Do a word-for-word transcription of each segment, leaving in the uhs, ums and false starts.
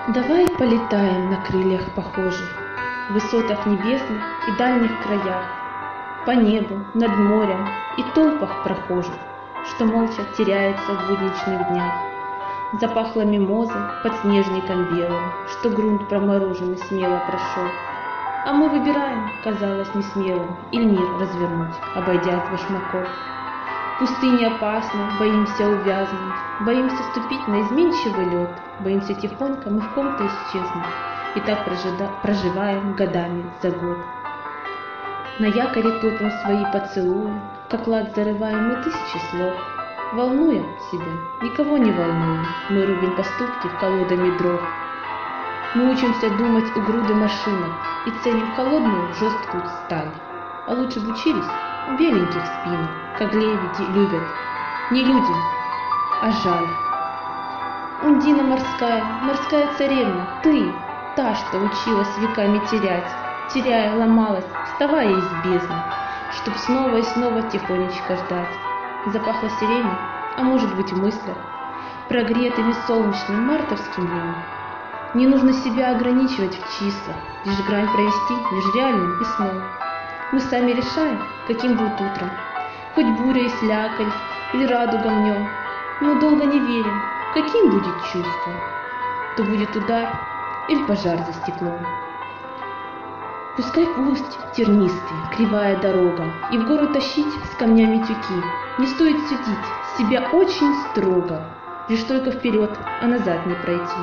Давай полетаем на крыльях похожих, в высотах небесных и дальних краях, по небу, над морем и толпах прохожих, что молча теряются в будничных днях. Запахло мимозой под снежником белым, что грунт промороженный смело прошел. А мы выбираем, казалось несмелым, и мир развернуть, обойдя с башмаков. В пустыне опасно, боимся увязнуть, боимся ступить на изменчивый лед, боимся тихонько мы в ком-то исчезнуть, и так прожида... проживаем годами за год. На якоре топим свои поцелуи, как лад зарываем мы тысячи слов. Волнуем себя, никого не волнуем, мы рубим поступки колодами дров. Мы учимся думать у груды машинок и ценим холодную жесткую сталь. А лучше бы учились у беленьких спинок, как лебеди любят. Не люди, а жаль. Ундина морская, морская царевна, ты, та, что училась веками терять, теряя, ломалась, вставая из бездны, чтоб снова и снова тихонечко ждать. Запахло сиренью, а может быть в мыслях, прогретыми солнечным мартовским днем. Не нужно себя ограничивать в числах, лишь грань провести между реальным и сном. Мы сами решаем, каким будет утром, хоть буря и слякоть, или радуга в нем. Но долго не верим, каким будет чувство, то будет удар или пожар за стеклом. Пускай пусть тернистая, кривая дорога, и в гору тащить с камнями тюки. Не стоит судить себя очень строго, лишь только вперед, а назад не пройти.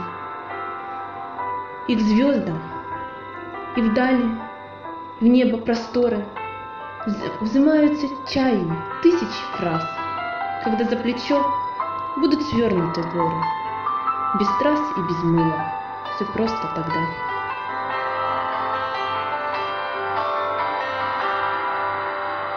И к звездам, и в дальнем, в небо просторы взымаются чаями тысячи фраз, когда за плечо будут свернуты горы. Без трасс и без мыла, все просто тогда.